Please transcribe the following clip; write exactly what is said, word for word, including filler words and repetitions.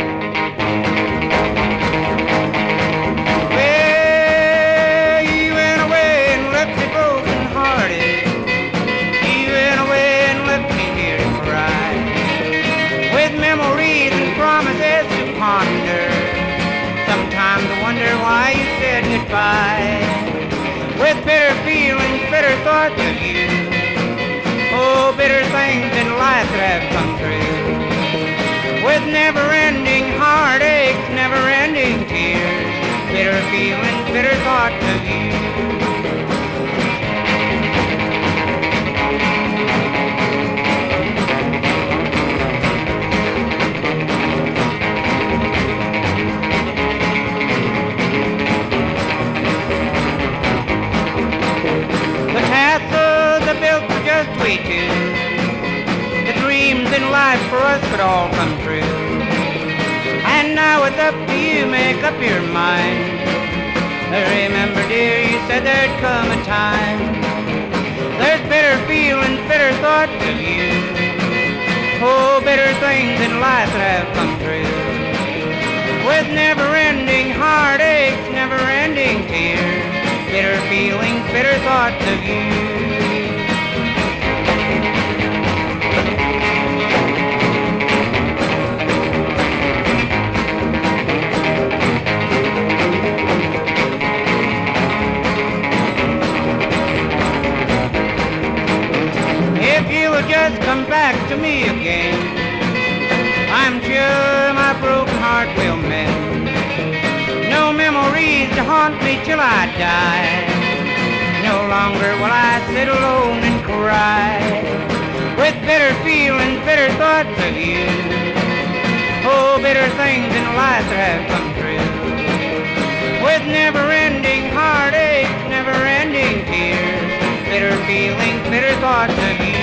Well, you went away and left me broken hearted. You went away and left me here to cry, with memories and promises to ponder. Sometimes I wonder why you said goodbye, with bitter feelings, bitter thoughts of you. Oh, bitter things in life that have come true, with never-ending heartaches, never-ending tears, bitter feelings, bitter thoughts of you. The castles are built for just we two. The dreams in life for us could all come true. And now it's up to you, make up your mind. Remember, dear, you said there'd come a time. There's bitter feelings, bitter thoughts of you. Oh, bitter things in life that have come true, with never-ending heartaches, never-ending tears, bitter feelings, bitter thoughts of you. If you would just come back to me again, I'm sure my broken heart will mend. No memories to haunt me till I die. No longer will I sit alone and cry, with bitter feelings, bitter thoughts of you. Oh, bitter things in life that have come true, with never-ending heartaches, never-ending tears, bitter feelings, bitter thoughts of you.